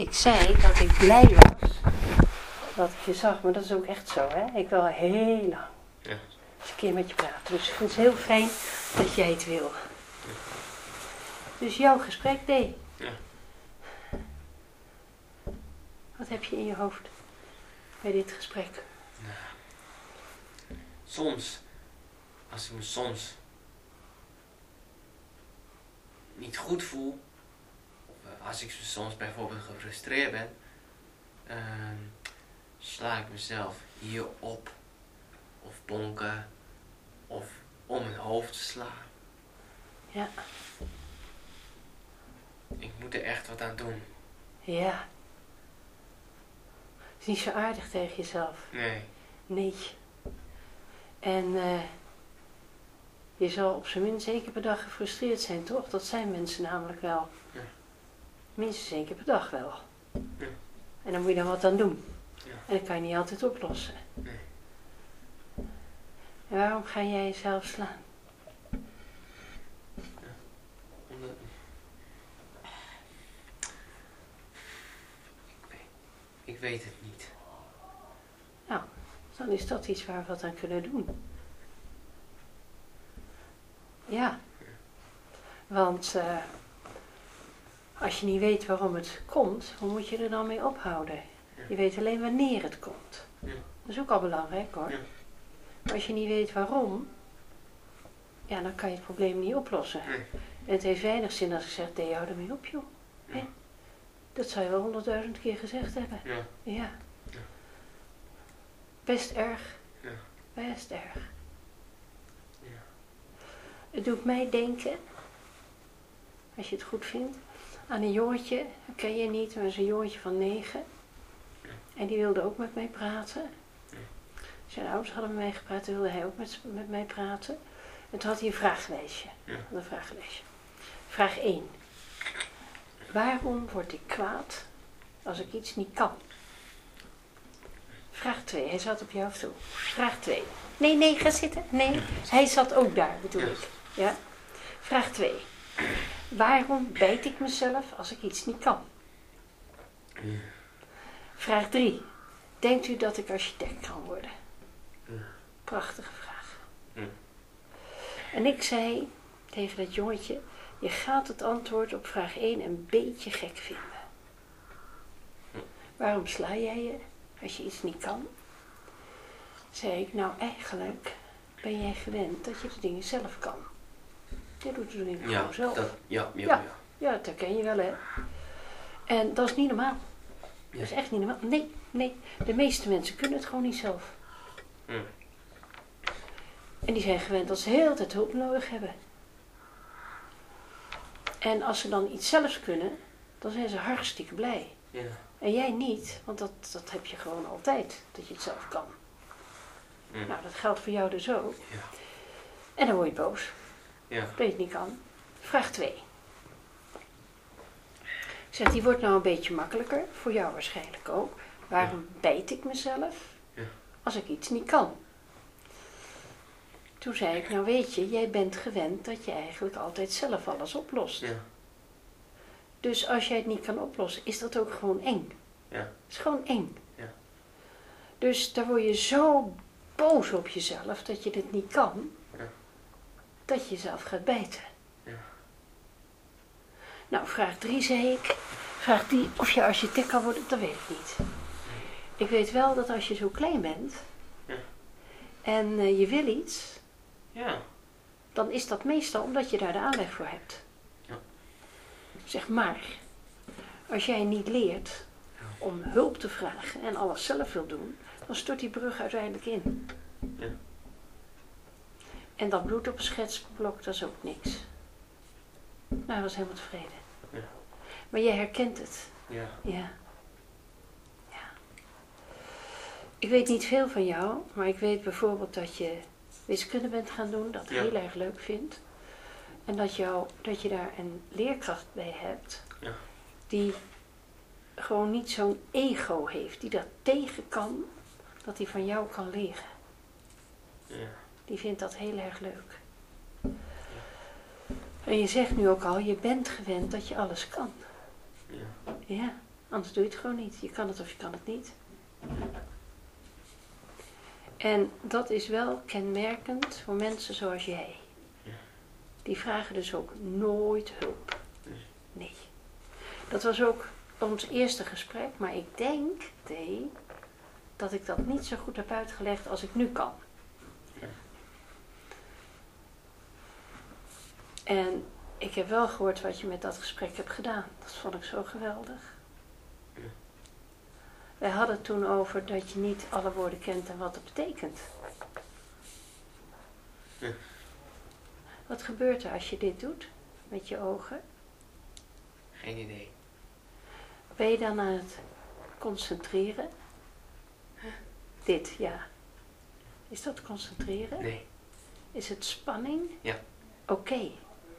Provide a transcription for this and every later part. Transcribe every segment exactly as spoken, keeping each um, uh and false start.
Ik zei dat ik blij was dat ik je zag, maar dat is ook echt zo, hè? Ik wil heel lang Ja. eens een keer met je praten. Dus ik vind het heel fijn dat jij het wil. Ja. Dus jouw gesprek, nee. Ja. Wat heb je in je hoofd bij dit gesprek? Nou, soms, als ik me soms niet goed voel, of als ik soms bijvoorbeeld gefrustreerd ben, uh, sla ik mezelf hier op, of bonken, of om mijn hoofd slaan. Ja. Ik moet er echt wat aan doen. Ja. Het is niet zo aardig tegen jezelf. Nee. Nee. En uh, je zal op zijn minst één keer per dag gefrustreerd zijn, toch? Dat zijn mensen namelijk wel. Ja. Minstens één keer per dag wel. Ja. En dan moet je dan wat aan doen. Ja. En dat kan je niet altijd oplossen. Nee. En waarom ga jij jezelf slaan? Ja. Omdat... Ik weet, ik weet het niet. Nou, dan is dat iets waar we wat aan kunnen doen. Ja. Want uh, als je niet weet waarom het komt, hoe moet je er dan mee ophouden? Ja. Je weet alleen wanneer het komt. Ja. Dat is ook al belangrijk, hoor. Ja. Maar als je niet weet waarom, ja, dan kan je het probleem niet oplossen. Nee. En het heeft weinig zin als ik zeg, nee, hou ermee op, joh. Ja. Hè? Dat zou je wel honderdduizend keer gezegd hebben. Ja. Ja. Ja. Best erg. Ja. Best erg. Ja. Het doet mij denken, als je het goed vindt, aan een jongetje, dat ken je niet, maar dat is een jongetje van negen. Ja. En die wilde ook met mij praten. Ja. Zijn ouders hadden met mij gepraat, toen wilde hij ook met, met mij praten. En toen had hij een vragenlijstje. Ja. Een vragenlijstje. Vraag één. Waarom word ik kwaad als ik iets niet kan? Vraag twee. Hij zat op jou toe. Vraag twee. Nee, nee, ga zitten. Nee, hij zat ook daar, bedoel ik. Ja? Vraag twee. Waarom bijt ik mezelf als ik iets niet kan? Ja. Vraag drie. Denkt u dat ik architect kan worden? Ja. Prachtige vraag. Ja. En ik zei tegen dat jongetje, je gaat het antwoord op vraag één een beetje gek vinden. Ja. Waarom sla jij je als je iets niet kan? Zei ik, nou eigenlijk ben jij gewend dat je de dingen zelf kan. Je doet de dingen Ja, gewoon zelf. dat, ja, ja, Ja. ja. Ja, dat herken je wel, hè. En dat is niet normaal. Ja. Dat is echt niet normaal. Nee, nee. De meeste mensen kunnen het gewoon niet zelf. Ja. En die zijn gewend dat ze heel de hele tijd hulp nodig hebben. En als ze dan iets zelfs kunnen, dan zijn ze hartstikke blij. Ja. En jij niet, want dat, dat heb je gewoon altijd, dat je het zelf kan. Ja. Nou, dat geldt voor jou dus ook. Ja. En dan word je boos, Ja. dat je het niet kan. Vraag twee. Ik zeg, die wordt nou een beetje makkelijker, voor jou waarschijnlijk ook. Waarom bijt ik mezelf Ja. als ik iets niet kan? Toen zei ik, nou weet je, jij bent gewend dat je eigenlijk altijd zelf alles oplost. Ja. Dus als jij het niet kan oplossen, is dat ook gewoon eng. Ja. Het is gewoon eng. Ja. Dus dan word je zo boos op jezelf dat je het niet kan, Ja. dat je jezelf gaat bijten. Ja. Nou, vraag drie zei ik. Vraag die of je architect kan worden, dat weet ik niet. Ik weet wel dat als je zo klein bent Ja. en uh, je wil iets, Ja. dan is dat meestal omdat je daar de aanleg voor hebt. Ja. Zeg maar, als jij niet leert om hulp te vragen en alles zelf wil doen, dan stort die brug uiteindelijk in. Ja. En dat bloed op een schetsblok, dat is ook niks. Nou, hij was helemaal tevreden. Ja. Maar jij herkent het. Ja. Ja. Ja. Ik weet niet veel van jou, maar ik weet bijvoorbeeld dat je wiskunde bent gaan doen, dat Ja. heel erg leuk vindt. En dat, jou, dat je daar een leerkracht bij hebt, Ja. die gewoon niet zo'n ego heeft, die dat tegen kan, dat hij van jou kan leren. Ja. Die vindt dat heel erg leuk. En je zegt nu ook al, je bent gewend dat je alles kan. Ja. Ja. Anders doe je het gewoon niet. Je kan het of je kan het niet. En dat is wel kenmerkend voor mensen zoals jij. Die vragen dus ook nooit hulp. Nee. Dat was ook ons eerste gesprek, maar ik denk, Thee, dat ik dat niet zo goed heb uitgelegd als ik nu kan. En ik heb wel gehoord wat je met dat gesprek hebt gedaan. Dat vond ik zo geweldig. Wij hadden het toen over dat je niet alle woorden kent en wat het betekent. Ja. Wat gebeurt er als je dit doet met je ogen? Geen idee. Ben je dan aan het concentreren? Dit, ja. Is dat concentreren? Nee. Is het spanning? Ja. Oké. Okay.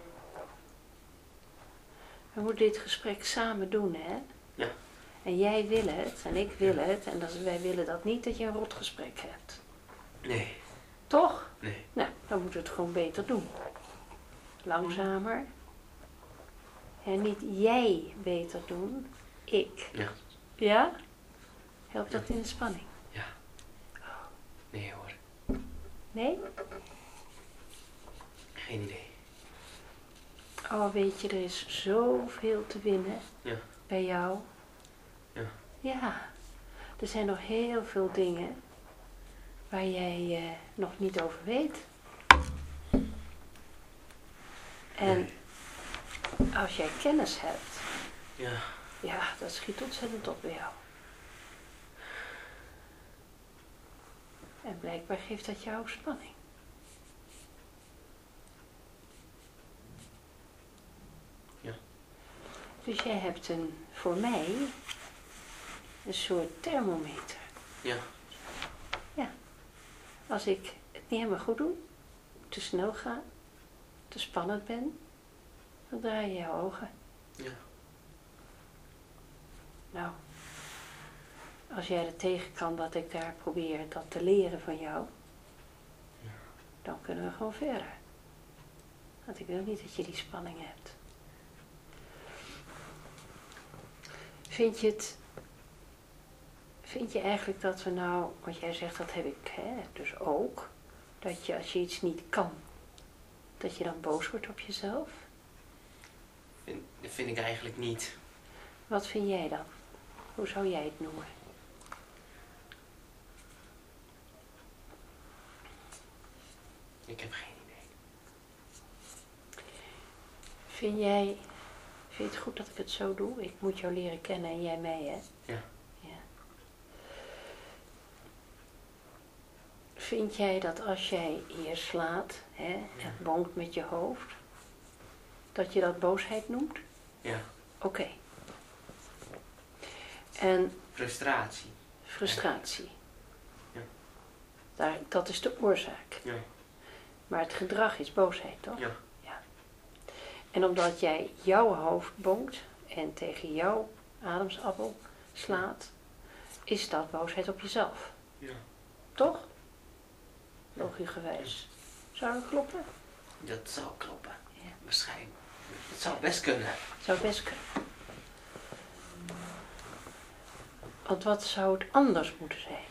We moeten dit gesprek samen doen, hè? Ja. En jij wil het en ik wil het. En dat, wij willen dat niet dat je een rot gesprek hebt. Nee. Toch? Nee. Nou, dan moeten we het gewoon beter doen. Langzamer. En niet jij beter doen, ik. Ja. Ja? Helpt dat in de spanning? Ja. Nee hoor. Nee? Geen idee. Oh, weet je, er is zoveel te winnen Ja. bij jou. Ja. Ja. Er zijn nog heel veel dingen waar jij eh, nog niet over weet. En Nee. als jij kennis hebt, Ja. ja, dat schiet ontzettend op bij jou. En blijkbaar geeft dat jou spanning. Ja. Dus jij hebt een, voor mij, een soort thermometer. Ja. Ja. Als ik het niet helemaal goed doe, te snel ga, te spannend ben, dan draai je je ogen. Ja. Nou, als jij er tegen kan dat ik daar probeer dat te leren van jou, Ja. dan kunnen we gewoon verder. Want ik wil niet dat je die spanning hebt. Vind je het, vind je eigenlijk dat we nou, want jij zegt dat heb ik hè, dus ook, dat je als je iets niet kan, dat je dan boos wordt op jezelf? Vind, dat vind ik eigenlijk niet. Wat vind jij dan? Hoe zou jij het noemen? Ik heb geen idee. Vind jij, vind je het goed dat ik het zo doe? Ik moet jou leren kennen en jij mij, hè? Ja. Ja. Vind jij dat als jij hier slaat, hè, en bonkt met je hoofd, dat je dat boosheid noemt? Ja. Oké. Okay. En Frustratie. frustratie. Ja. Daar, dat is de oorzaak. Ja. Maar het gedrag is boosheid, toch? Ja. Ja. En omdat jij jouw hoofd bonkt en tegen jouw ademsappel slaat, is dat boosheid op jezelf. Ja. Toch? Logischgewijs. Zou dat kloppen? Dat zou kloppen. Ja. Waarschijnlijk. Dat zou best kunnen. Zou best kunnen. Want wat zou het anders moeten zijn?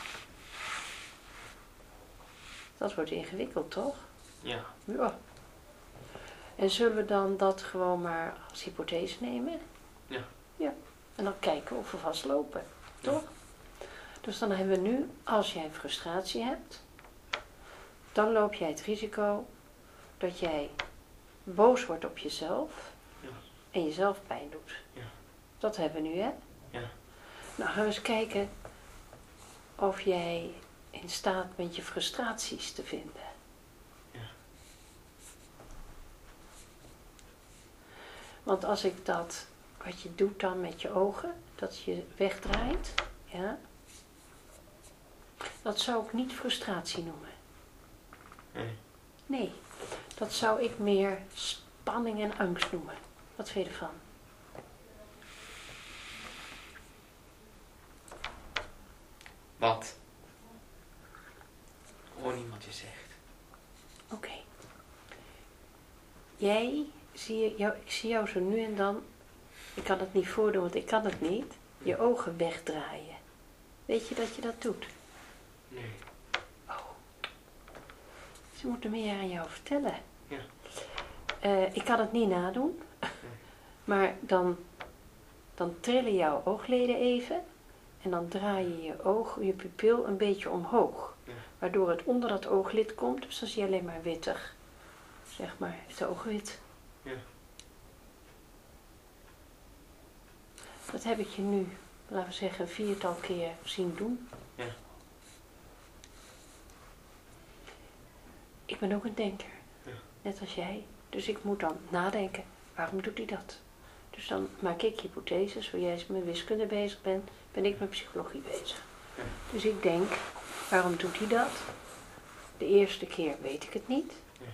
Dat wordt ingewikkeld, toch? Ja. Ja. En zullen we dan dat gewoon maar als hypothese nemen? Ja. Ja. En dan kijken of we vastlopen, toch? Ja. Dus dan hebben we nu, als jij frustratie hebt, dan loop jij het risico dat jij boos wordt op jezelf Ja. en jezelf pijn doet. Ja. Dat hebben we nu, hè? Ja. Nou, gaan we eens kijken of jij in staat bent je frustraties te vinden. Ja. Want als ik dat, wat je doet dan met je ogen, dat je wegdraait, ja, dat zou ik niet frustratie noemen. Nee. Nee, dat zou ik meer spanning en angst noemen. Wat vind je ervan? Wat? Hoor niet wat je zegt. Oké. Okay. Jij, zie je, jou, ik zie jou zo nu en dan Ik kan het niet voordoen, want ik kan het niet. Je ogen wegdraaien. Weet je dat je dat doet? Nee. Oh. Ze moeten meer aan jou vertellen. Ja. Uh, ik kan het niet nadoen. Nee. Maar dan, dan trillen jouw oogleden even. En dan draai je je oog, je pupil een beetje omhoog. Ja. Waardoor het onder dat ooglid komt. Dus dan zie je alleen maar wittig. Zeg maar, het oogwit. Ja. Dat heb ik je nu, laten we zeggen, een viertal keer zien doen. Ja. Ik ben ook een denker. Ja. Net als jij. Dus ik moet dan nadenken, waarom doet hij dat? Dus dan maak ik hypotheses, waar jij met wiskunde bezig bent, ben ik met psychologie bezig. Ja. Dus ik denk, waarom doet hij dat? De eerste keer weet ik het niet. Ja.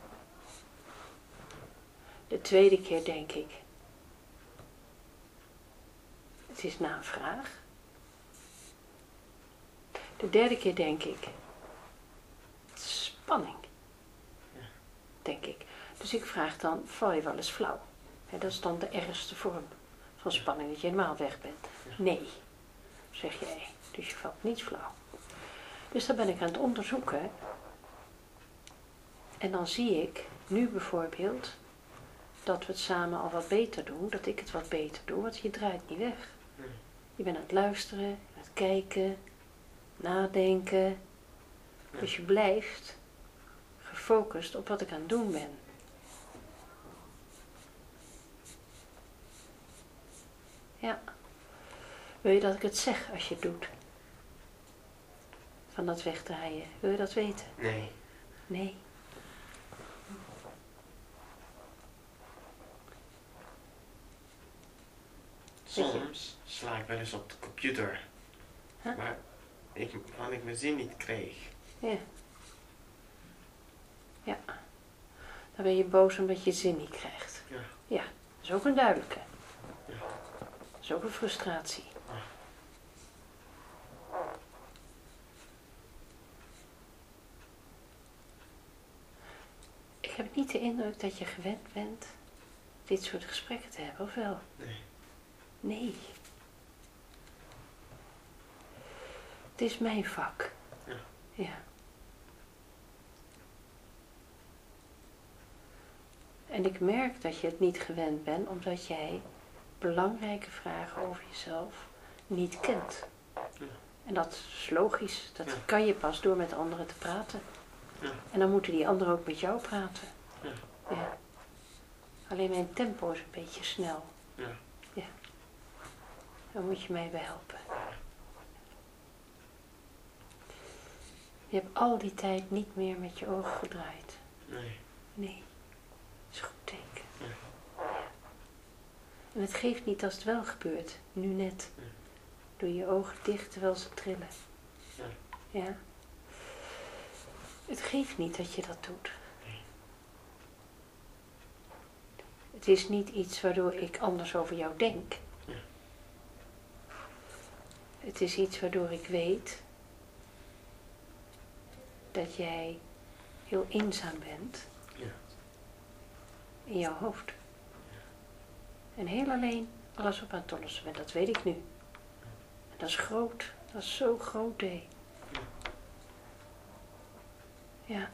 De tweede keer denk ik, het is na een vraag. De derde keer denk ik, spanning. Ja. Denk ik. Dus ik vraag dan, val je wel eens flauw? He, dat is dan de ergste vorm van spanning, dat je helemaal weg bent. Ja. Nee, zeg jij. Dus je valt niet flauw. Dus dan ben ik aan het onderzoeken. En dan zie ik, nu bijvoorbeeld, dat we het samen al wat beter doen. Dat ik het wat beter doe, want je draait niet weg. Nee. Je bent aan het luisteren, aan het kijken, nadenken. Ja. Dus je blijft gefocust op wat ik aan het doen ben. Ja. Wil je dat ik het zeg als je het doet? Van dat wegdraaien. Wil je dat weten? Nee. Nee. Soms sla ik wel eens op de computer. Huh? Maar ik, wanneer ik mijn zin niet kreeg. Ja. Ja. Dan ben je boos omdat je zin niet krijgt. Ja. Ja, dat is ook een duidelijke. Ja. Dat is ook een frustratie. Ah. Ik heb niet de indruk dat je gewend bent dit soort gesprekken te hebben, of wel? Nee. Nee. Het is mijn vak. Ja. Ja. En ik merk dat je het niet gewend bent, omdat jij belangrijke vragen over jezelf niet kent. Ja. En dat is logisch. Dat ja. kan je pas door met anderen te praten. Ja. En dan moeten die anderen ook met jou praten. Ja. Ja. Alleen mijn tempo is een beetje snel. Ja. Ja. Daar moet je mij bij helpen. Je hebt al die tijd niet meer met je ogen gedraaid. Nee. Nee. Dat is een goed teken. Ja. Ja. En het geeft niet als het wel gebeurt. Nu net. Ja. Doe je ogen dicht terwijl ze trillen. Ja. Ja. Het geeft niet dat je dat doet. Nee. Het is niet iets waardoor ik anders over jou denk. Ja. Het is iets waardoor ik weet dat jij heel eenzaam bent. Ja. In jouw hoofd. Ja. En heel alleen alles op aan het lossen bent. Dat weet ik nu. En dat is groot. Dat is zo groot, hé. Ja. Ja.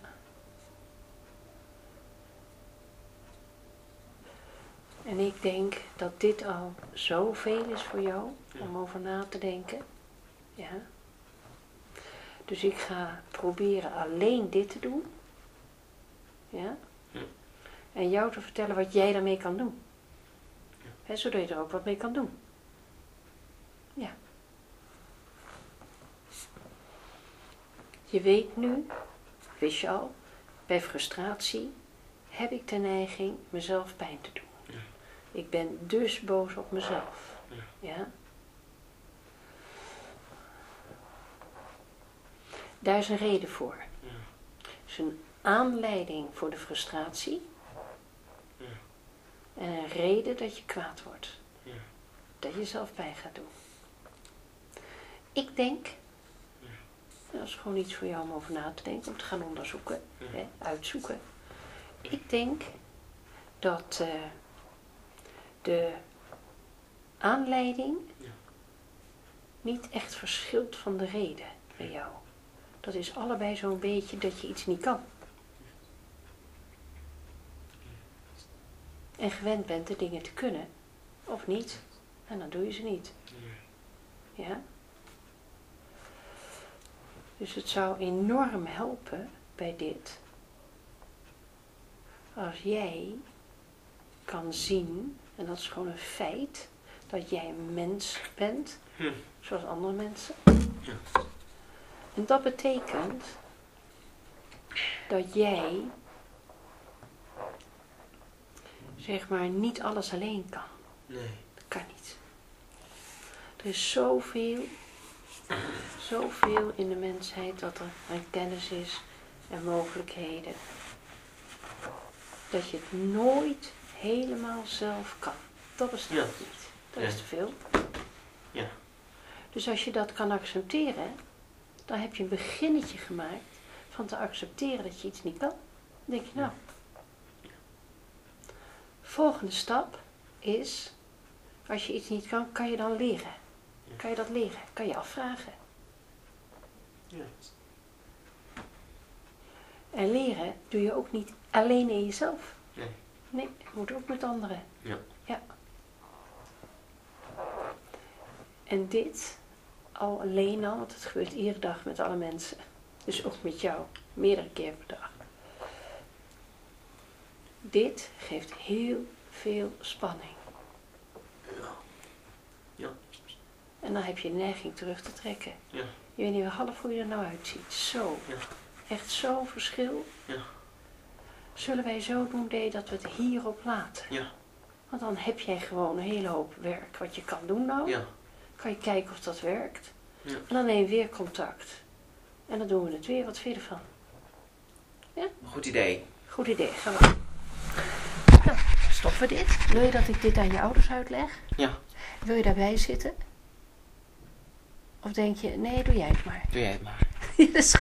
En ik denk dat dit al zoveel is voor jou ja. om over na te denken. Ja. Dus ik ga proberen alleen dit te doen. Ja. Ja. En jou te vertellen wat jij daarmee kan doen. Ja. He, zodat je er ook wat mee kan doen. Ja. Je weet nu, wist je al, bij frustratie heb ik de neiging mezelf pijn te doen. Ja. Ik ben dus boos op mezelf. Ja. Ja? Daar is een reden voor. Ja. Dus een aanleiding voor de frustratie. Ja. En een reden dat je kwaad wordt. Ja. Dat je zelf pijn gaat doen. Ik denk, ja. dat is gewoon iets voor jou om over na te denken, om te gaan onderzoeken, ja. hè, uitzoeken. Ik denk dat uh, de aanleiding Ja. niet echt verschilt van de reden bij jou. Dat is allebei zo'n beetje dat je iets niet kan. En gewend bent de dingen te kunnen. Of niet. En dan doe je ze niet. Ja? Dus het zou enorm helpen bij dit. Als jij kan zien, en dat is gewoon een feit, dat jij een mens bent, Hm. zoals andere mensen. Ja. En dat betekent dat jij, zeg maar, niet alles alleen kan. Nee. Dat kan niet. Er is zoveel, zoveel in de mensheid dat er aan kennis is en mogelijkheden. Dat je het nooit helemaal zelf kan. Dat bestaat Ja. niet. Dat Ja. is te veel. Ja. Dus als je dat kan accepteren, dan heb je een beginnetje gemaakt van te accepteren dat je iets niet kan. Dan denk je, nou. Volgende stap is, als je iets niet kan, kan je dan leren. Kan je dat leren? Kan je afvragen. Ja. En leren doe je ook niet alleen in jezelf. Nee. Nee, het moet ook met anderen. Ja. Ja. En dit, al alleen al, want het gebeurt iedere dag met alle mensen. Dus ook met jou, meerdere keer per dag. Dit geeft heel veel spanning. Ja. Ja. En dan heb je de neiging terug te trekken. Ja. Je weet niet wel half hoe je er nou uitziet. Zo. Ja. Echt zo'n verschil. Ja. Zullen wij zo doen, Dee, dat we het hierop laten? Ja. Want dan heb jij gewoon een hele hoop werk wat je kan doen nou. Ja. Kan je kijken of dat werkt. Ja. En dan neem je weer contact. En dan doen we het weer. Wat vind je ervan? Goed idee. Goed idee. Gaan we. Nou, stoppen we dit. Wil je dat ik dit aan je ouders uitleg? Ja. Wil je daarbij zitten? Of denk je, nee, doe jij het maar. Doe jij het maar. Dat is